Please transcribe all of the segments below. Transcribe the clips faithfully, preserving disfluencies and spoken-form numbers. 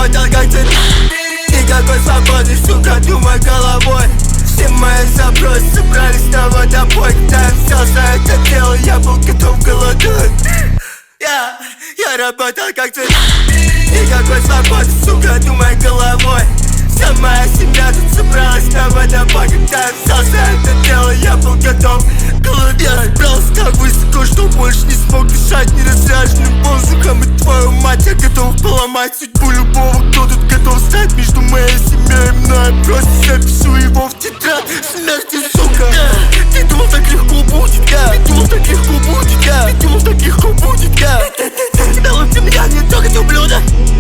работал как цепь. Никакой свободы, сука, думай головой. Все мои запросы собрались на водопой. Когда я взялся это дело, я был готов голодать. Я, я работал как цепь. Никакой свободы, сука, думай головой. Вся моя семья тут собралась на водопой. Когда я взялся это дело, я был готов голодать. Я забрался так высоко, что больше не смог дышать неразряженным воздухом. И твою мать, я готов поломать судьбу любого, кто тут готов стать между моей семьей и мной. Просто запишу его в тетрадь смерти, сука. Ты думал, так легко будет, я? Ты думал, так легко будет, я? Ты думал, так легко будет, я? Тебя лучше меня не трогать, ублюдок.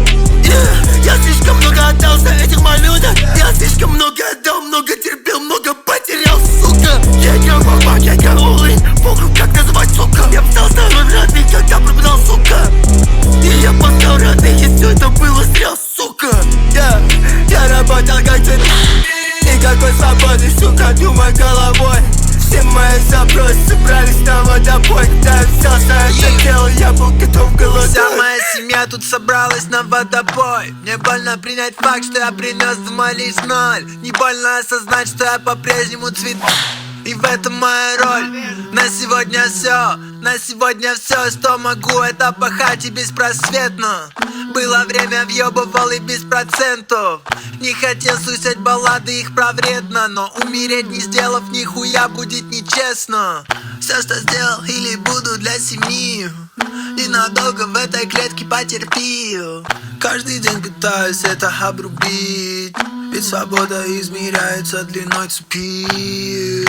Я слишком много отдал за этих малюток. Я слишком много отдал, много терпел, много потерял, сука. Я играл в бабак, я играл улы. Похуй, как называть, сука. Я встал второй родных, когда пропадал, сука. И я поставил родных, и все это было зря, сука. Я, я работал как цепь. Никакой свободы, сука, думай головой. Все мои запросы собрались на водопой. Когда я взялся это дело, я был готов голодать. Вся моя семья тут собралась на водопой. Мне больно принять факт, что я принес домой лишь ноль. Не больно осознать, что я по-прежнему цвет. И в этом моя роль. На сегодня все, на сегодня все, что могу, это пахать и беспросветно. Было время, въебывал и без процентов. Не хотел слышать баллады, их про вредно. Но умереть, не сделав нихуя, будет нечестно. Все, что сделал или буду для семьи, ненадолго в этой клетке потерпи. Каждый день пытаюсь это обрубить, ведь свобода измеряется длиной цепи.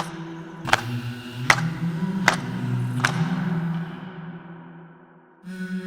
Mm-hmm.